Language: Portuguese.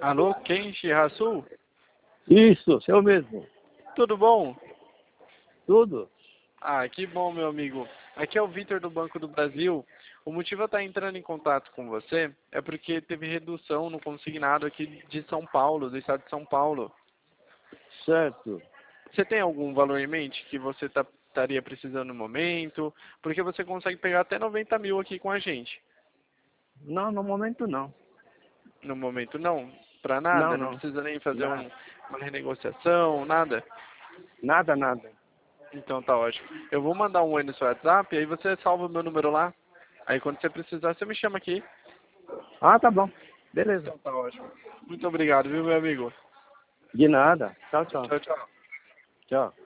Alô, Kenshi Rasul? Isso, seu mesmo. Tudo bom? Tudo? Ah, que bom, meu amigo. Aqui é o Vitor do Banco do Brasil. O motivo de eu estar entrando em contato com você é porque teve redução no consignado aqui de São Paulo, do estado de São Paulo. Certo. Você tem algum valor em mente que você estaria precisando no momento? Porque você consegue pegar até 90 mil aqui com a gente. Não, no momento não. No momento não, para nada, Não, não não. precisa nem fazer Nada. uma renegociação, nada. Nada, nada. Então tá ótimo. Eu vou mandar um oi no seu WhatsApp, aí você salva o meu número lá. Aí quando você precisar, você me chama aqui. Ah, tá bom. Beleza. Então tá ótimo. Muito obrigado, viu, meu amigo? De nada. Tchau, tchau. Tchau, tchau. Tchau.